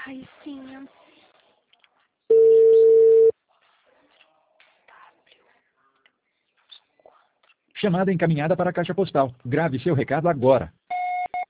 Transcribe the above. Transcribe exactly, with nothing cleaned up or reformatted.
Raicinha. Chamada encaminhada para a caixa postal. Grave seu recado agora.